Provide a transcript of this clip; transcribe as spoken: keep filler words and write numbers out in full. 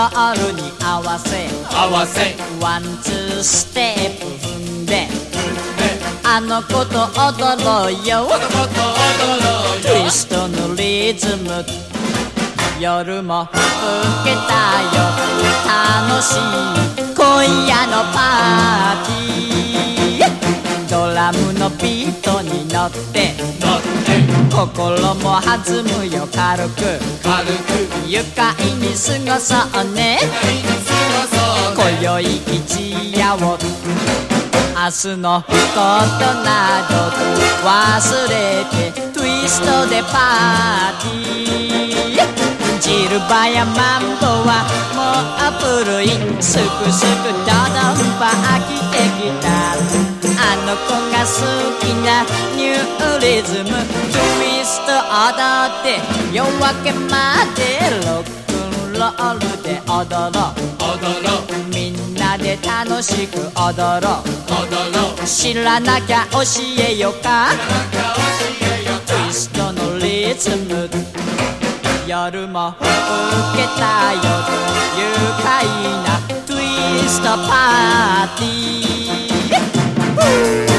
ールに合わせ合わせワンツーステップ踏んであの子と踊ろうよあの子と踊ろうよツイストのリズム夜も更けたよ楽しい今夜のパーティードラムのビートに乗って乗って心も弾むよ軽く軽く愉快に過ごそうね過ごそうね今宵一夜を明日のことなど忘れてツイストでパーティージルバやマンボはもう古いすくすくどどんぱ飽きてきたあの子が好きなニューリズムツイスト踊って夜明けまでロックンロールで踊ろう踊ろうみんなで楽しく踊ろう踊ろう知らなきゃ教えよかなんか教えよツイストのリズム夜も更けた夜愉快なツイストパーティー